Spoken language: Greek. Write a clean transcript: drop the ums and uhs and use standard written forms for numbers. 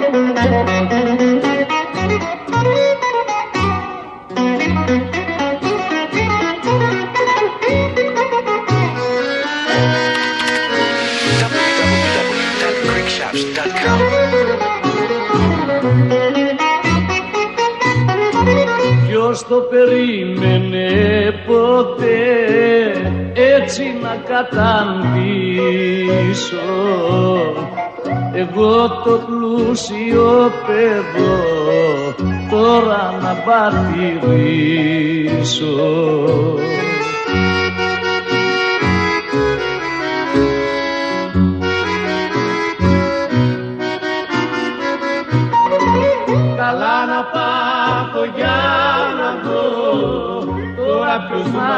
Ποιος το περίμενε ποτέ έτσι να καταντήσω, εγώ το πλούσιο παιδό τώρα να παρατηρήσω. Καλά να πάθω για να δω τώρα ποιος μ'